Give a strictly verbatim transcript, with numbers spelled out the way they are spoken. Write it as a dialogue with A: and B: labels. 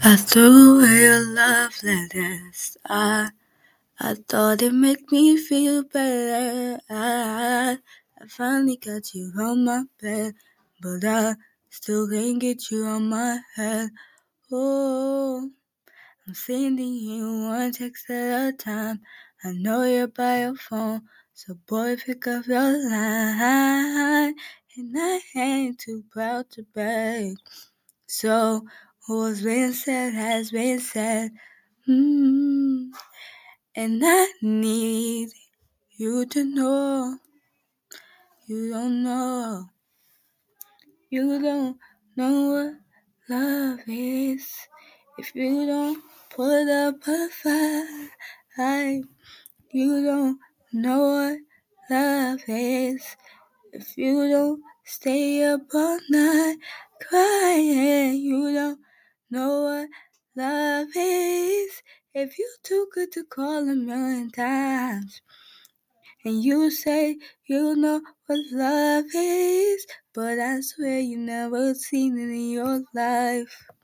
A: I threw away your love letters. I I thought it made me feel better. I I finally got you on my bed, but I still can't get you on my head. Oh, I'm sending you one text at a time. I know you're by your phone, so boy, pick up your line. And I ain't too proud to beg. So what's been said has been said. Mm. And I need you to know you don't know. You don't know what love is if you don't put up a fight. You don't know what love is if you don't stay up all night crying. You don't know what love is if you too good to call a million times. And you say you know what love is, but I swear you never seen it in your life.